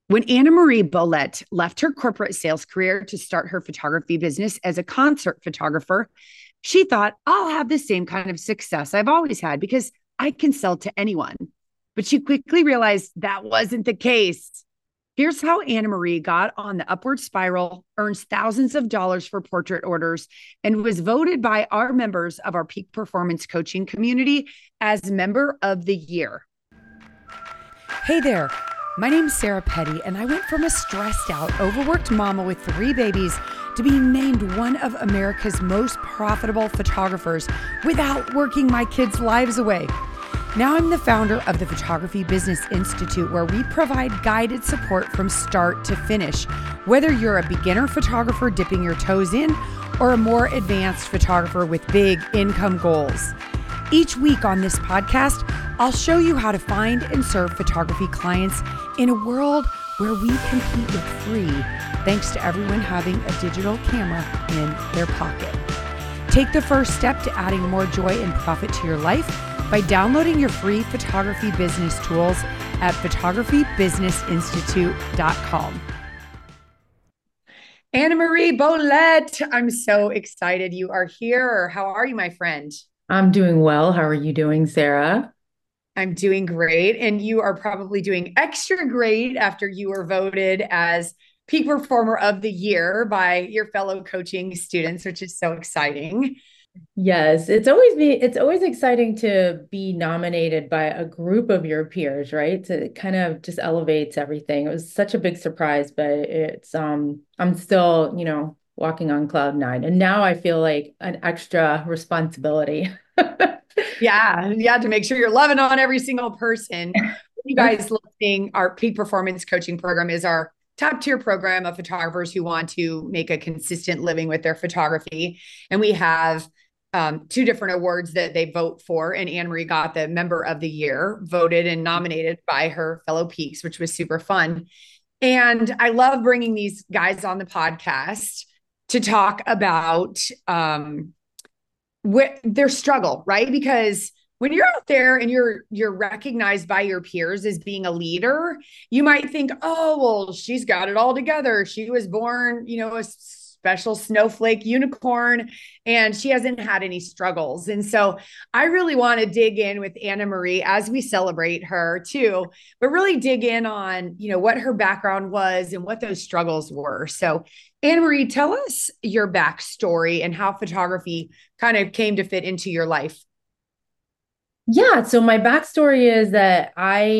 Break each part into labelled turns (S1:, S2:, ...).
S1: When Anna Marie Bolette left her corporate sales career to start her photography business as a concert photographer, she thought, I'll have the same kind of success I've always had because I can sell to anyone. But she quickly realized that wasn't the case. Here's how Anna Marie got on the upward spiral, earns thousands of dollars for portrait orders, and was voted by our members of our peak performance coaching community as Member of the Year. Hey there. My name's Sarah Petty, and I went from a stressed out, overworked mama with 3 babies to being named one of America's most profitable photographers without working my kids' lives away. Now I'm the founder of the Photography Business Institute, where we provide guided support from start to finish, whether you're a beginner photographer dipping your toes in or a more advanced photographer with big income goals. Each week on this podcast, I'll show you how to find and serve photography clients in a world where we compete with free, thanks to everyone having a digital camera in their pocket. Take the first step to adding more joy and profit to your life by downloading your free photography business tools at photographybusinessinstitute.com. Anna Marie Bolette, I'm so excited you are here. How are you, my friend?
S2: I'm doing well. How are you doing, Sarah?
S1: I'm doing great. And you are probably doing extra great after you were voted as Peak Performer of the Year by your fellow coaching students, which is so exciting.
S2: Yes, it's always exciting to be nominated by a group of your peers, right? So it kind of just elevates everything. It was such a big surprise, but I'm still, walking on cloud nine. And now I feel like an extra responsibility.
S1: Yeah, to make sure you're loving on every single person. You guys listening, our Peak Performance Coaching Program is our top tier program of photographers who want to make a consistent living with their photography. And we have 2 different awards that they vote for. And Anne Marie got the Member of the Year, voted and nominated by her fellow peaks, which was super fun. And I love bringing these guys on the podcast to talk about their struggle, right? Because when you're out there and you're recognized by your peers as being a leader, you might think, oh, well, she's got it all together. She was born, a special snowflake unicorn, and she hasn't had any struggles. And so I really want to dig in with Anna Marie as we celebrate her too, but really dig in on, what her background was and what those struggles were. So Anna Marie, tell us your backstory and how photography kind of came to fit into your life.
S2: Yeah, so my backstory is that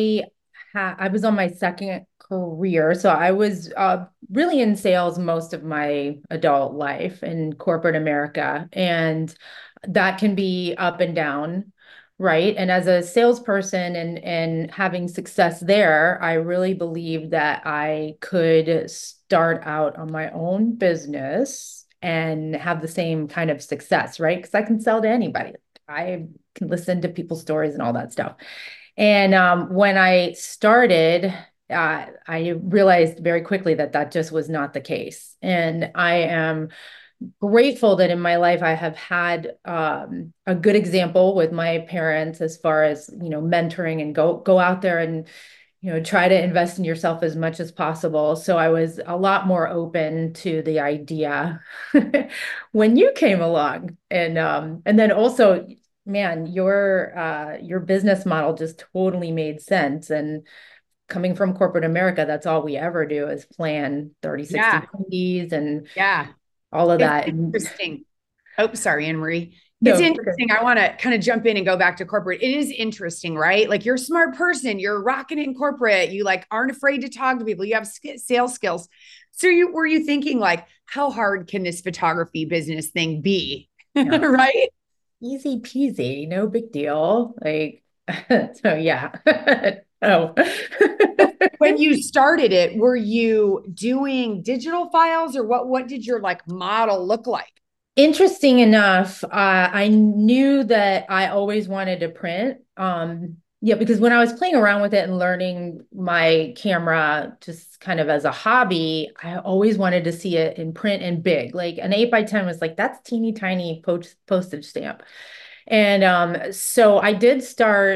S2: I was on my second career. So I was really in sales most of my adult life in corporate America, and that can be up and down, right? And as a salesperson and having success there, I really believed that I could start out on my own business and have the same kind of success, right? Because I can sell to anybody. I can listen to people's stories and all that stuff. And when I started, I realized very quickly that that just was not the case. And I am grateful that in my life I have had a good example with my parents as far as, mentoring and go out there and, try to invest in yourself as much as possible. So I was a lot more open to the idea when you came along. And then also, man, your business model just totally made sense. And coming from corporate America, that's all we ever do is plan 30, 60
S1: Yeah,
S2: 90s and
S1: yeah.
S2: all of
S1: It's
S2: that. And
S1: interesting. Oh, sorry, Anne Marie. It's
S2: no, it's okay.
S1: interesting. I want to kind of jump in and go back to corporate. It is interesting, right? Like you're a smart person, you're rocking in corporate, you like aren't afraid to talk to people, you have sales skills. So were you thinking like, how hard can this photography business thing be?
S2: No,
S1: Right?
S2: easy peasy, no big deal. Like, so yeah. Oh.
S1: When you started it, were you doing digital files or what did your like model look like?
S2: Interesting enough, I knew that I always wanted to print. Yeah, because when I was playing around with it and learning my camera just kind of as a hobby, I always wanted to see it in print and big. Like an 8x10 was like, that's teeny tiny postage stamp. And so I did start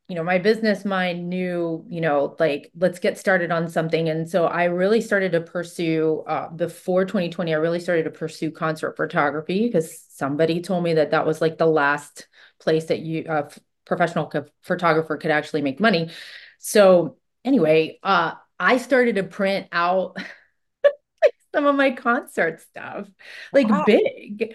S2: my business mind knew, like, let's get started on something. And so I really started to pursue, before 2020, I really started to pursue concert photography because somebody told me that that was like the last place that professional photographer could actually make money. So anyway, I started to print out some of my concert stuff, like
S1: Wow.
S2: big.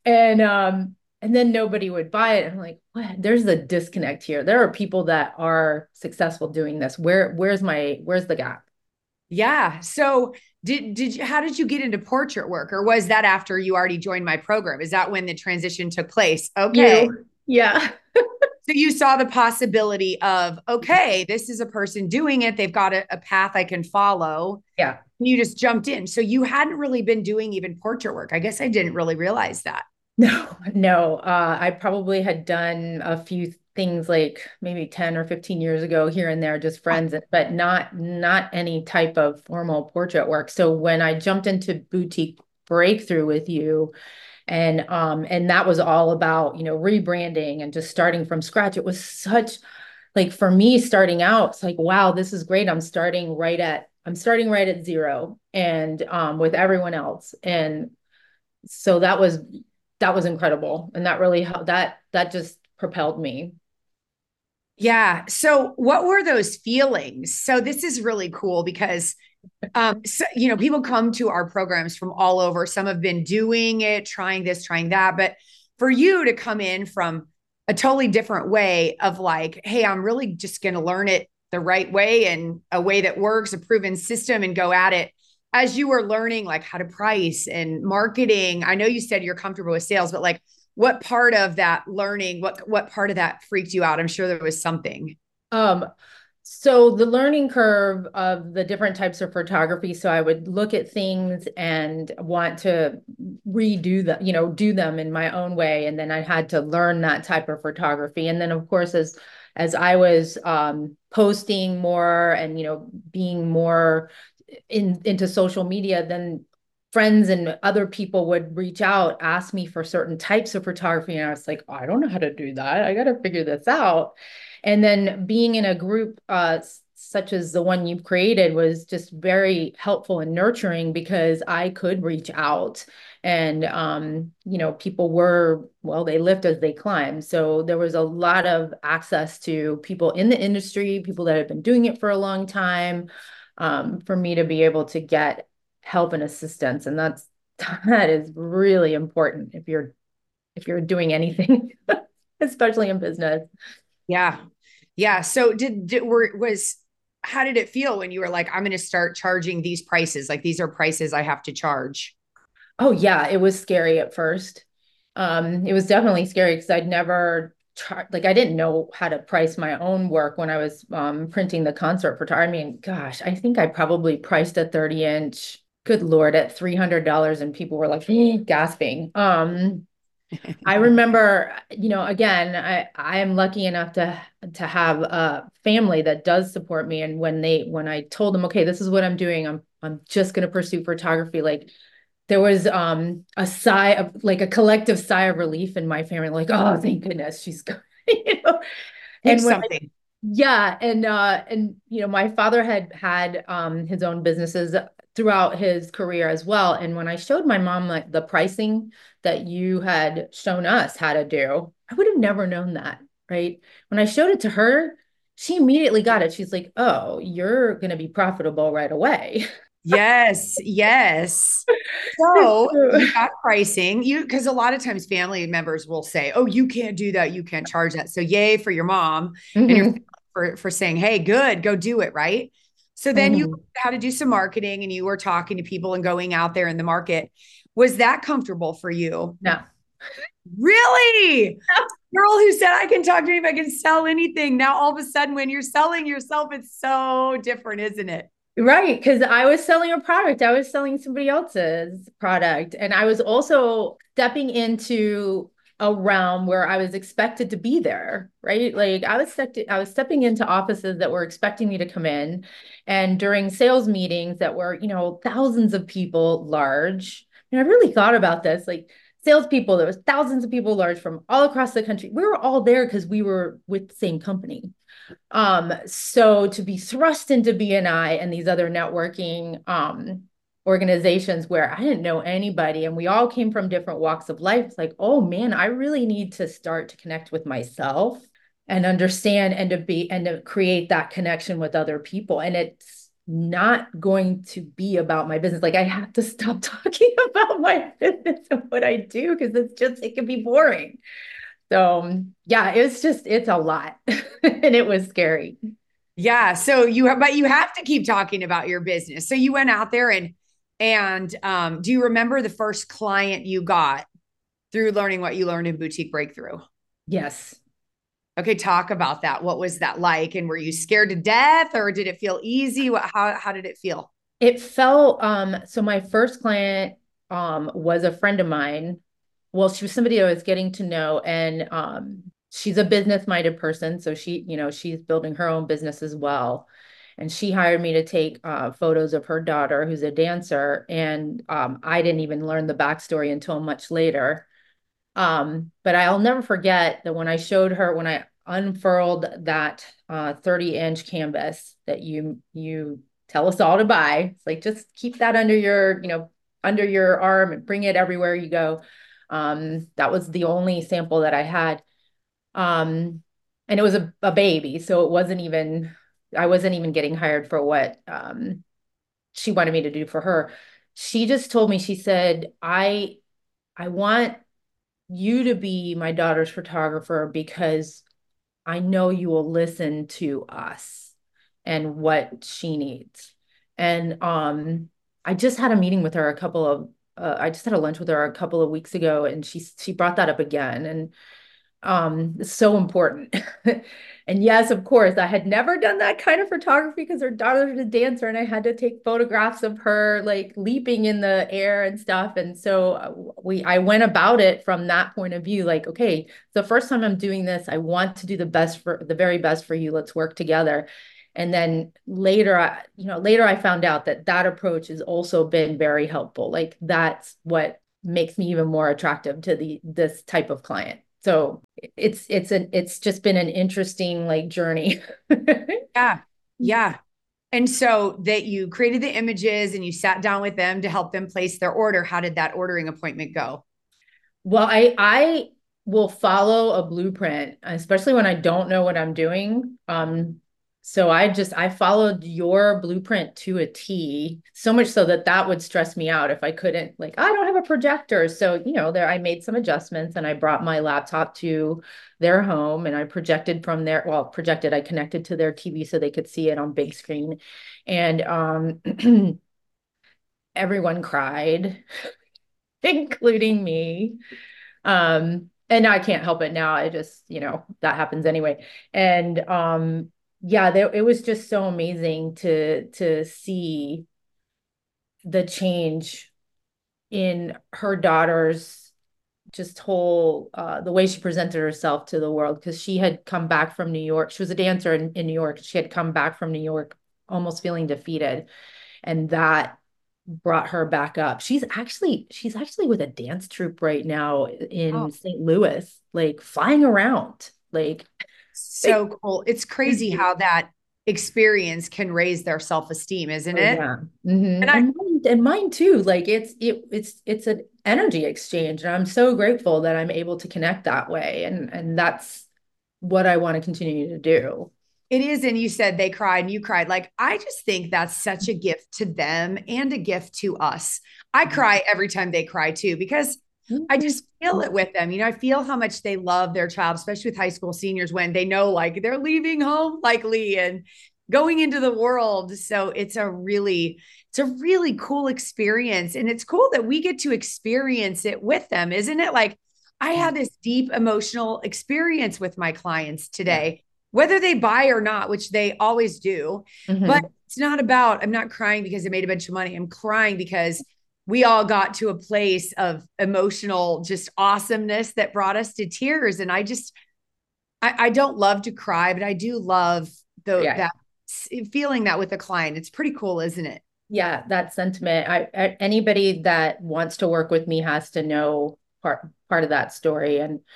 S2: And then nobody would buy it. I'm like, what? There's a disconnect here. There are people that are successful doing this. Where's the gap?
S1: Yeah. So did you, how did you get into portrait work, or was that after you already joined my program? Is that when the transition took place? Okay.
S2: You. Yeah.
S1: So you saw the possibility of, okay, this is a person doing it. They've got a path I can follow.
S2: Yeah.
S1: You just jumped in. So you hadn't really been doing even portrait work. I guess I didn't really realize that.
S2: No, no. I probably had done a few things like maybe 10 or 15 years ago here and there, just friends, but not any type of formal portrait work. So when I jumped into Boutique Breakthrough with you, and that was all about, rebranding and just starting from scratch. It was such, like, for me starting out, it's like, wow, this is great. I'm starting right at zero, and with everyone else. And so that was incredible. And that really helped, that just propelled me.
S1: Yeah. So what were those feelings? So this is really cool because so, people come to our programs from all over. Some have been doing it, trying this, trying that. But for you to come in from a totally different way of like, hey, I'm really just going to learn it the right way and a way that works, a proven system, and go at it as you were learning like how to price and marketing. I know you said you're comfortable with sales, but like what part of that learning, what part of that freaked you out? I'm sure there was something.
S2: Um, so the learning curve of the different types of photography. So I would look at things and want to redo them, do them in my own way. And then I had to learn that type of photography. And then of course, as I was posting more and, being more into social media, then friends and other people would reach out, ask me for certain types of photography. And I was like, oh, I don't know how to do that. I got to figure this out. And then being in a group such as the one you've created was just very helpful and nurturing because I could reach out and, people were, well, they lift as they climb. So there was a lot of access to people in the industry, people that have been doing it for a long time, for me to be able to get help and assistance. And that is really important if you're doing anything, especially in business.
S1: Yeah. Yeah. So how did it feel when you were like, I'm going to start charging these prices? Like these are prices I have to charge.
S2: Oh yeah, it was scary at first. It was definitely scary because I'd never like I didn't know how to price my own work when I was printing the concert for I mean, gosh, I think I probably priced a 30-inch, good Lord, at $300 and people were like gasping. I remember, again, I am lucky enough to have a family that does support me. And when I told them, okay, this is what I'm doing, I'm just going to pursue photography. Like there was a sigh of like a collective sigh of relief in my family, like, oh, thank goodness she's going, you know.
S1: Pick
S2: And when
S1: something.
S2: yeah, and my father had his own businesses throughout his career as well. And when I showed my mom like the pricing that you had shown us how to do, I would have never known that, right? When I showed it to her, she immediately got it. She's like, "Oh, you're going to be profitable right away."
S1: Yes. Yes. So you got pricing because a lot of times family members will say, oh, you can't do that. You can't charge that. So yay for your mom and your
S2: Mhm.
S1: for saying, hey, good, go do it. Right. So then you
S2: Mhm.
S1: had to do some marketing and you were talking to people and going out there in the market. Was that comfortable for you?
S2: No.
S1: Really? Girl who said I can talk to you if I can sell anything. Now all of a sudden, when you're selling yourself, it's so different, isn't it?
S2: Right, because I was selling a product. I was selling somebody else's product. And I was also stepping into a realm where I was expected to be there, right? Like I was stepping into offices that were expecting me to come in and during sales meetings that were, thousands of people large. And I really thought about this, like salespeople, there was thousands of people large from all across the country. We were all there because we were with the same company. So to be thrust into BNI and these other networking organizations where I didn't know anybody and we all came from different walks of life, it's like, oh man, I really need to start to connect with myself and understand and to create that connection with other people. And it's not going to be about my business. Like I have to stop talking about my business and what I do because it can be boring. So yeah, it's a lot and it was scary.
S1: Yeah. So but you have to keep talking about your business. So you went out there and do you remember the first client you got through learning what you learned in Boutique Breakthrough?
S2: Yes.
S1: Okay, talk about that. What was that like? And were you scared to death or did it feel easy? How did it feel?
S2: It felt so my first client was a friend of mine. Well, she was somebody I was getting to know and she's a business-minded person, so she's building her own business as well. And she hired me to take photos of her daughter, who's a dancer, and I didn't even learn the backstory until much later. But I'll never forget that when I unfurled that 30-inch canvas that you tell us all to buy. It's like just keep that under your arm and bring it everywhere you go. That was the only sample that I had. And it was a baby, so I wasn't even getting hired for what she wanted me to do for her. She just told me, she said, I want you to be my daughter's photographer because I know you will listen to us and what she needs. And I just had a meeting with her I just had a lunch with her a couple of weeks ago and she brought that up again. And it's so important. And yes, of course, I had never done that kind of photography because her daughter's a dancer and I had to take photographs of her like leaping in the air and stuff. And so I went about it from that point of view, like, okay, the first time I'm doing this, I want to do the very best for you. Let's work together. And then later I found out that that approach has also been very helpful. Like that's what makes me even more attractive to this type of client. So it's just been an interesting like journey.
S1: Yeah. Yeah. And so that you created the images and you sat down with them to help them place their order. How did that ordering appointment go?
S2: Well, I will follow a blueprint, especially when I don't know what I'm doing. So I followed your blueprint to a T, so much so that that would stress me out if I couldn't, like, I don't have a projector. So, there I made some adjustments and I brought my laptop to their home and I projected from there. Well, projected, I connected to their TV so they could see it on big screen. And everyone cried, including me. And I can't help it now. I just, that happens anyway. And yeah, it was just so amazing to see the change in her daughter's just whole the way she presented herself to the world because she had come back from New York. She was a dancer in New York. She had come back from New York almost feeling defeated. And that brought her back up. She's actually with a dance troupe right now
S1: Oh,
S2: in St. Louis, like flying around. Like,
S1: so cool. It's crazy how that experience can raise their self-esteem, isn't
S2: oh
S1: it?
S2: yeah. Hmm.
S1: And I,
S2: And mine too. Like it's an energy exchange. And I'm so grateful that I'm able to connect that way. And that's what I want to continue to do.
S1: it is. And you said they cried and you cried. Like, I just think that's such a gift to them and a gift to us. I cry every time they cry too, because I
S2: Mhm.
S1: just feel it with them. I feel how much they love their child, especially with high school seniors when they know like they're leaving home likely and going into the world. So it's a really cool experience. And it's cool that we get to experience it with them, isn't it? Like I had this deep emotional experience with my clients
S2: Yeah.
S1: today, whether they buy or not, which they always do. But
S2: Hmm.
S1: it's not about, I'm not crying because I made a bunch of money. I'm crying because we all got to a place of emotional just awesomeness that brought us to tears. And I don't love to cry, but I do love
S2: Yeah.
S1: that feeling that with a client. It's pretty cool, isn't it?
S2: Yeah, that sentiment. Anybody that wants to work with me has to know part of that story. And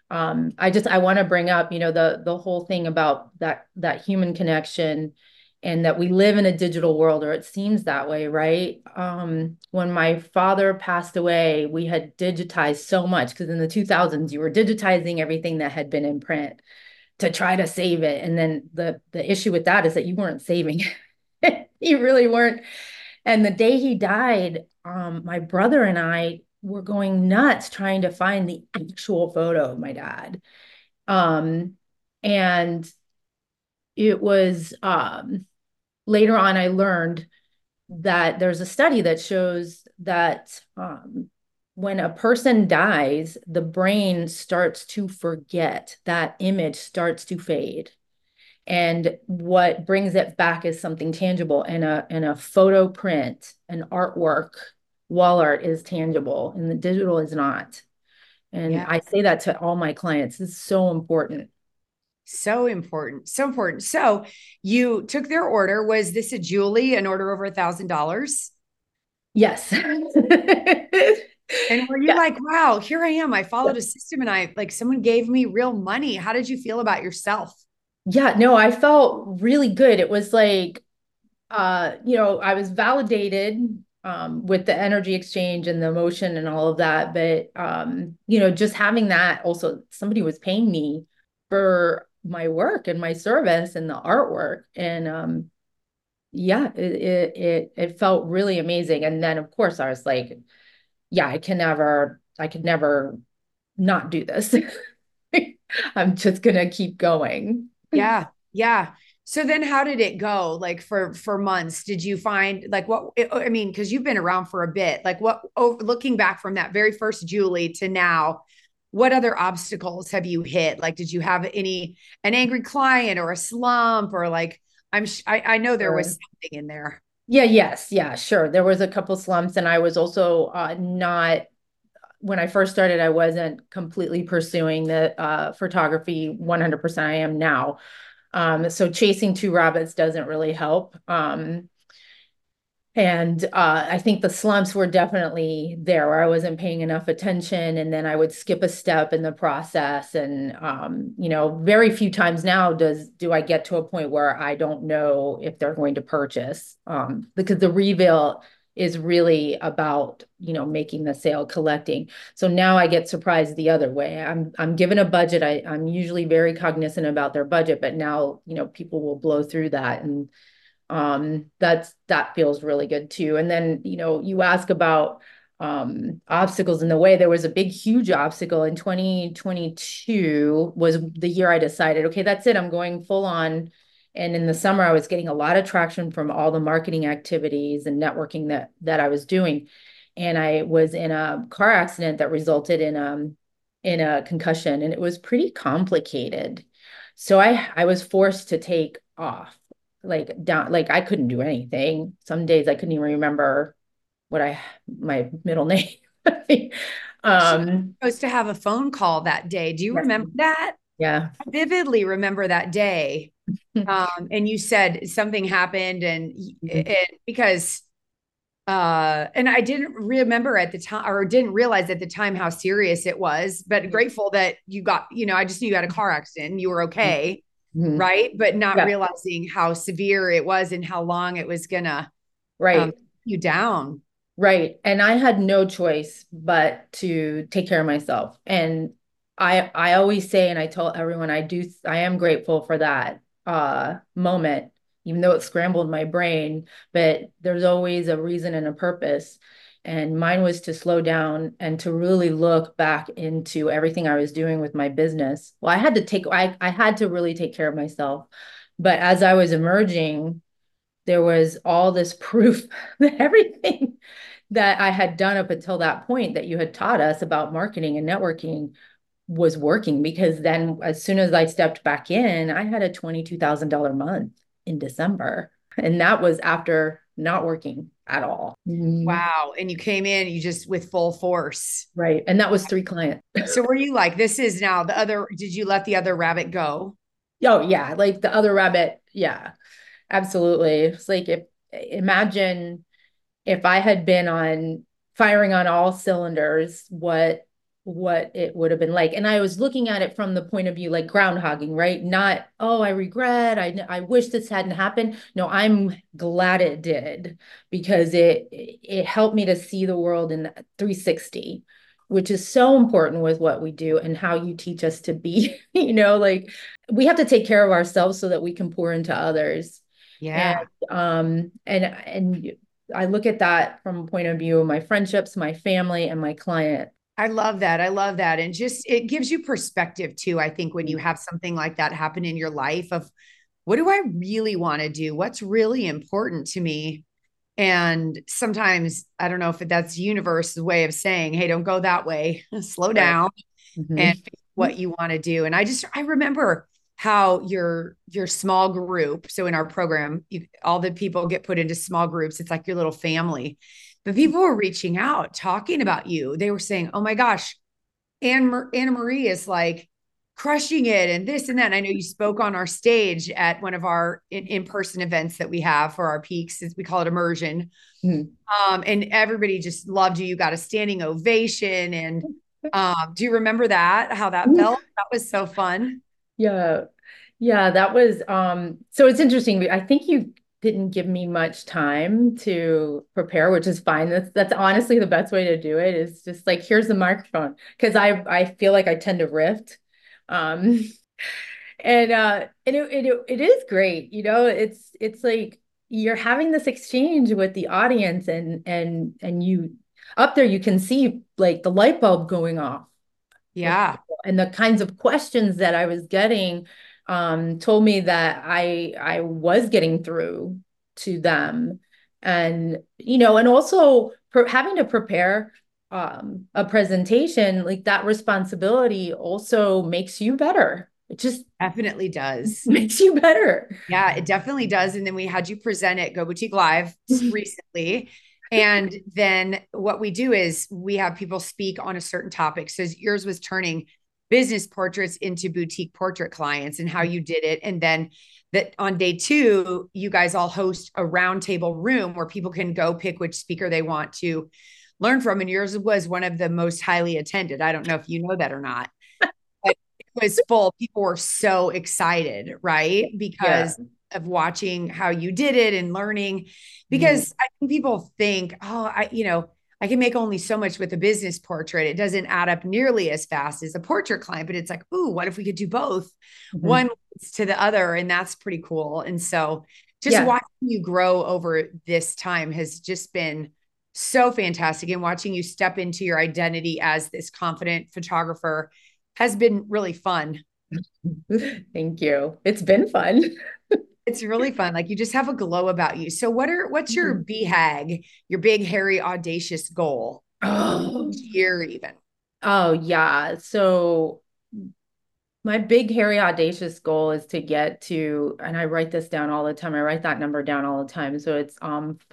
S2: I want to bring up, the whole thing about that human connection, and that we live in a digital world, or it seems that way, right? When my father passed away, we had digitized so much, because in the 2000s you were digitizing everything that had been in print to try to save it. And then the issue with that is that you weren't saving it. You really weren't. And the day he died, my brother and I were going nuts trying to find the actual photo of my dad. Um, and it was later on I learned that there's a study that shows that when a person dies, the brain starts to forget, that image starts to fade. And what brings it back is something tangible. And a photo print, an artwork, wall art is tangible, and the digital is not. And
S1: Yeah.
S2: I say that to all my clients. It's so important.
S1: So important. So important. So you took their order. Was this a Julie, an order over $1,000?
S2: Yes.
S1: And were you
S2: Yeah.
S1: like, wow, here I am. I followed a system and I like someone gave me real money. How did you feel about yourself?
S2: Yeah, no, I felt really good. It was like, I was validated with the energy exchange and the emotion and all of that. But, just having that, also somebody was paying me for my work and my service and the artwork. And yeah, it felt really amazing. And then of course I was like, yeah, I could never not do this. I'm just gonna keep going.
S1: Yeah. Yeah. So then how did it go? Like for months, did you find like what I mean, because you've been around for a bit, like what looking back from that very first Julie to now, what other obstacles have you hit? Like, did you have an angry client or a slump or like I know there was
S2: Sure.
S1: something in there.
S2: Yeah, yes, yeah, sure. There was a couple slumps, and I was also not when I first started, I wasn't completely pursuing the photography 100%. I am now. So chasing two rabbits doesn't really help. And I think the slumps were definitely there, where I wasn't paying enough attention, and then I would skip a step in the process. And very few times now do I get to a point where I don't know if they're going to purchase, because the reveal is really about making the sale, collecting. So now I get surprised the other way. I'm given a budget. I'm usually very cognizant about their budget, but now people will blow through that, and that feels really good too. And then you ask about obstacles in the way. There was a big huge obstacle in 2022 was the year I decided, okay, that's it, I'm going full on. And in the summer I was getting a lot of traction from all the marketing activities and networking that I was doing. And I was in a car accident that resulted in a concussion, and it was pretty complicated. So I was forced to take off, like down, like I couldn't do anything. Some days I couldn't even remember my middle name.
S1: She was
S2: um
S1: supposed to have a phone call that day. Do you
S2: yes,
S1: remember that?
S2: yeah.
S1: I vividly remember that day. And you said something happened and because and I didn't remember at the time or didn't realize at the time how serious it was, but grateful that you got, I just knew you had a car accident and you were okay,
S2: Mhm.
S1: right? But not
S2: Yeah,
S1: realizing how severe it was and how long it was gonna
S2: right.
S1: you down.
S2: Right. And I had no choice but to take care of myself. And I always say, and I told everyone, I am grateful for that moment, even though it scrambled my brain, but there's always a reason and a purpose. And mine was to slow down and to really look back into everything I was doing with my business. Well, I had to really take care of myself. But as I was emerging, there was all this proof that everything that I had done up until that point that you had taught us about marketing and networking was working, because then as soon as I stepped back in, I had a $22,000 month in December. And that was after not working at all.
S1: Wow. And you came in, you just with full force.
S2: Right. And that was 3 clients.
S1: So were you like, this is now the other, did you let the other rabbit go?
S2: Oh, yeah. Like the other rabbit. Yeah, absolutely. It's like, if imagine if I had been on firing on all cylinders, what what it would have been like. And I was looking at it from the point of view like groundhogging, right? Not, oh, I regret, I wish this hadn't happened. No, I'm glad it did because it helped me to see the world in 360, which is so important with what we do and how you teach us to be, like we have to take care of ourselves so that we can pour into others. And
S1: Yeah.
S2: and I look at that from a point of view of my friendships, my family, and my client.
S1: I love that. I love that. And just it gives you perspective too. I think when you have something like that happen in your life of what do I really want to do? What's really important to me? And sometimes I don't know if that's the universe's way of saying, hey, don't go that way. Slow
S2: Right.
S1: down and
S2: Mhm.
S1: what you want to do. And I remember how your small group, so in our program all the people get put into small groups, it's like your little family, but people were reaching out talking about you. They were saying, oh my gosh, Anna Marie is like crushing it and this and that. And I know you spoke on our stage at one of our in-person events that we have for our peaks, as we call it, immersion.
S2: Mhm.
S1: And everybody just loved you. You got a standing ovation. And do you remember that? How that felt? That was so fun.
S2: Yeah. Yeah, that was so it's interesting. I think you didn't give me much time to prepare, which is fine. That's honestly the best way to do it is just like here's the microphone because I feel like I tend to riff. Um and it is great, it's like you're having this exchange with the audience and you up there you can see like the light bulb going off with
S1: Yeah.
S2: people. And the kinds of questions that I was getting told me that I was getting through to them. And, and also having to prepare a presentation, like that responsibility also makes you better. It just
S1: Definitely does.
S2: makes you better.
S1: Yeah, it definitely does. And then we had you present at Go Boutique Live recently. And then what we do is we have people speak on a certain topic. So yours was turning business portraits into boutique portrait clients and how you did it. And then that on day two, you guys all host a roundtable room where people can go pick which speaker they want to learn from. And yours was one of the most highly attended. I don't know if you know that or not, but it was full. People were so excited, right?
S2: Yeah.
S1: Because of watching how you did it and learning.
S2: Mhm.
S1: Because I think people think, oh, I can make only so much with a business portrait. It doesn't add up nearly as fast as a portrait client, but it's like, ooh, what if we could do both?
S2: Mhm.
S1: One leads to the other, and that's pretty cool. And so just
S2: Yeah.
S1: watching you grow over this time has just been so fantastic. And watching you step into your identity as this confident photographer has been really fun.
S2: Thank you. It's been fun.
S1: It's really fun. Like you just have a glow about you. So what's your
S2: Mhm.
S1: BHAG, your big, hairy, audacious goal
S2: Oh,
S1: each year even?
S2: oh yeah. So my big, hairy, audacious goal is to get to, and I write this down all the time. I write that number down all the time. So it's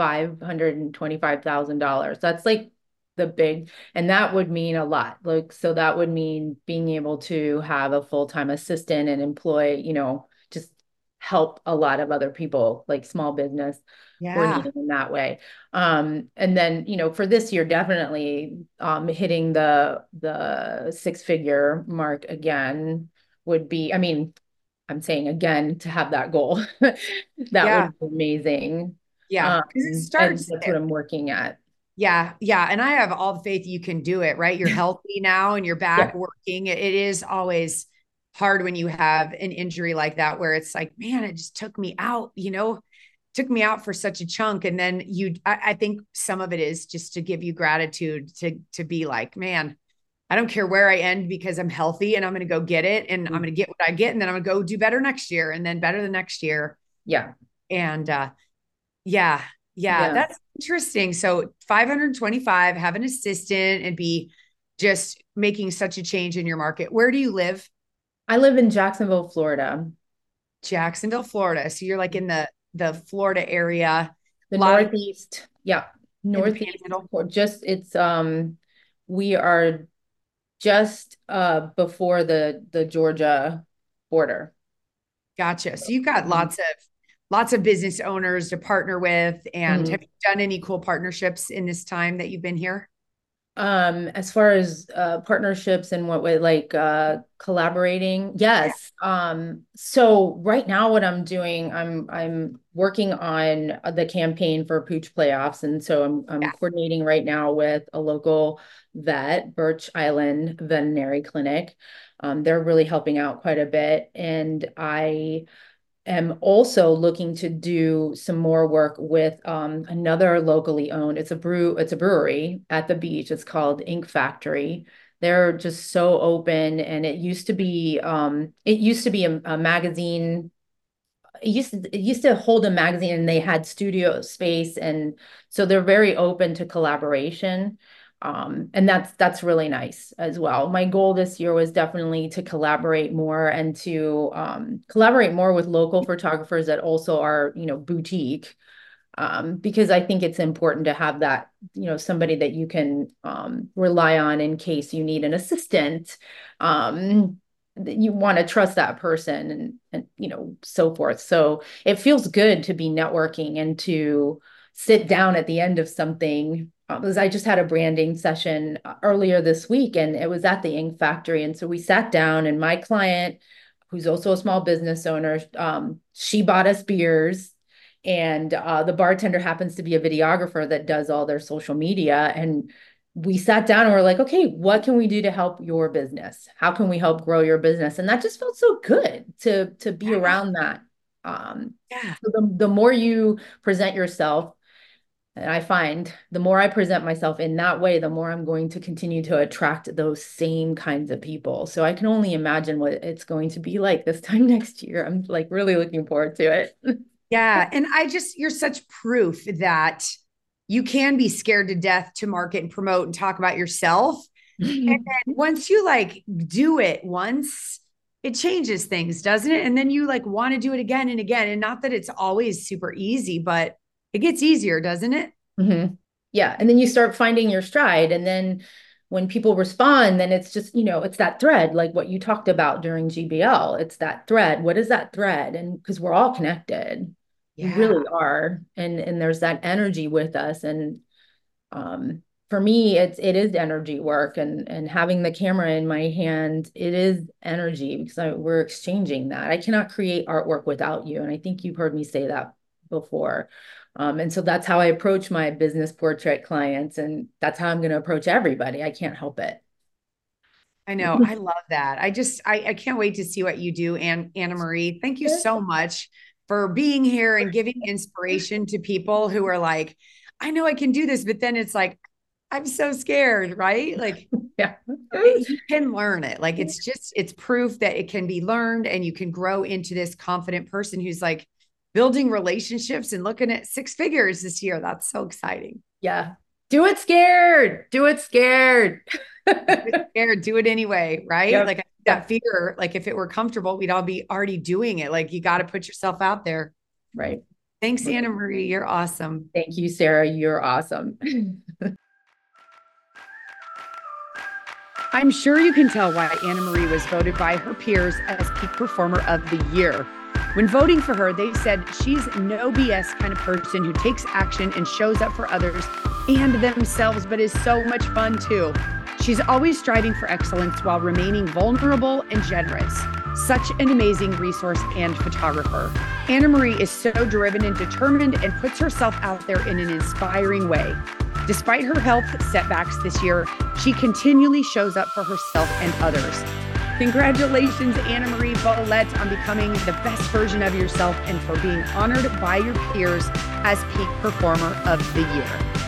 S2: $525,000. That's like the big, and that would mean a lot. Like, so that would mean being able to have a full-time assistant and employ, just help a lot of other people, like small business
S1: Yeah.
S2: coordinating in that way. And then, for this year, definitely hitting the six-figure mark again would be, I mean, I'm saying again to have that goal. That
S1: Yeah.
S2: would be amazing.
S1: Yeah. Because it
S2: And
S1: starts
S2: that's what
S1: there.
S2: I'm working at.
S1: Yeah. Yeah. And I have all the faith you can do it, right? You're healthy now and you're back
S2: Yeah.
S1: working. It is always hard when you have an injury like that, where it's like, man, it just took me out, took me out for such a chunk. And then I think some of it is just to give you gratitude to be like, man, I don't care where I end because I'm healthy and I'm going to go get it and I'm going to get what I get. And then I'm going to go do better next year and then better the next year.
S2: Yeah.
S1: And yeah, yeah,
S2: Yeah.
S1: that's interesting. So 525, have an assistant and be just making such a change in your market. Where do you live?
S2: I live in Jacksonville, Florida.
S1: Jacksonville, Florida. So you're like in the Florida area.
S2: The
S1: A lot of
S2: Northeast. Yeah.
S1: in the
S2: Northeast.
S1: Panhandle.
S2: Or just it's we are just before the Georgia border.
S1: Gotcha. So you've got
S2: Mhm.
S1: lots of business owners to partner with. And have
S2: Mhm.
S1: you done any cool partnerships in this time that you've been here?
S2: As far as partnerships and what way, like collaborating,
S1: Yeah.
S2: yes. So right now what I'm doing, I'm working on the campaign for Pooch Playoffs. And so I'm
S1: Yeah.
S2: coordinating right now with a local vet, Birch Island Veterinary Clinic. They're really helping out quite a bit. And I am also looking to do some more work with another locally owned. It's a brewery at the beach. It's called Ink Factory. They're just so open, and it used to be a magazine. It used to hold a magazine, and they had studio space, and so they're very open to collaboration. And that's really nice as well. My goal this year was definitely to collaborate more and to collaborate more with local photographers that also are, boutique. Because I think it's important to have that, somebody that you can rely on in case you need an assistant. You want to trust that person and so forth. So it feels good to be networking and to sit down at the end of something. Because I just had a branding session earlier this week, and it was at the Ink Factory. And so we sat down, and my client, who's also a small business owner, she bought us beers, and the bartender happens to be a videographer that does all their social media. And we sat down and we're like, okay, what can we do to help your business? How can we help grow your business? And that just felt so good to be around that.
S1: Yeah.
S2: So the more you present yourself, and I find the more I present myself in that way, the more I'm going to continue to attract those same kinds of people. So I can only imagine what it's going to be like this time next year. I'm like really looking forward to it.
S1: Yeah. And you're such proof that you can be scared to death to market and promote and talk about yourself. And then once you like do it once, it changes things, doesn't it? And then you like want to do it again and again. And not that it's always super easy, but it gets easier, doesn't it?
S2: Mm-hmm. Yeah. And then you start finding your stride. And then when people respond, then it's just, it's that thread, like what you talked about during GBL. It's that thread. What is that thread? And because we're all connected, we
S1: Yeah.
S2: really are. And there's that energy with us. And for me, it is energy work, and having the camera in my hand, it is energy because we're exchanging that. I cannot create artwork without you. And I think you've heard me say that before. And so that's how I approach my business portrait clients, and that's how I'm going to approach everybody. I can't help it.
S1: I know. I love that. I can't wait to see what you do, Anna Marie. Thank you so much for being here and giving inspiration to people who are like, I know I can do this, but then it's like, I'm so scared, right? Like
S2: Yeah.
S1: you can learn it. Like it's proof that it can be learned and you can grow into this confident person who's like building relationships and looking at six figures this year. That's so exciting.
S2: Yeah. Do it scared. Do it scared.
S1: Scared, do it anyway, right?
S2: Yep.
S1: Like that
S2: Yep.
S1: fear, like if it were comfortable, we'd all be already doing it. Like you got to put yourself out there.
S2: Right.
S1: Thanks,
S2: Right.
S1: Anna Marie. You're awesome.
S2: Thank you, Sarah. You're awesome.
S1: I'm sure you can tell why Anna Marie was voted by her peers as Peak Performer of the Year. When voting for her, they said she's no BS kind of person who takes action and shows up for others and themselves, but is so much fun too. She's always striving for excellence while remaining vulnerable and generous. Such an amazing resource and photographer. Anna Marie is so driven and determined and puts herself out there in an inspiring way. Despite her health setbacks this year, she continually shows up for herself and others. Congratulations, Anna Marie Bolette, on becoming the best version of yourself and for being honored by your peers as Peak Performer of the Year.